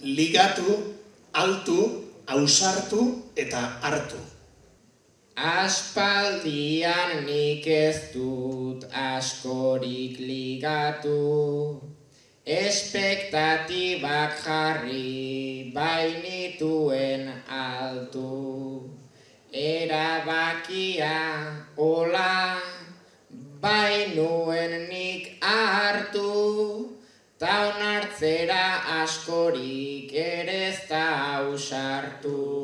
ligatu, altu, ausartu eta hartu. Aspaldian nik ez dut askorik ligatu, espektatibak jarri bainituen altu. Erabakia hola bainuen nik hartu, ta onartzera askorik ere ez da ausartu.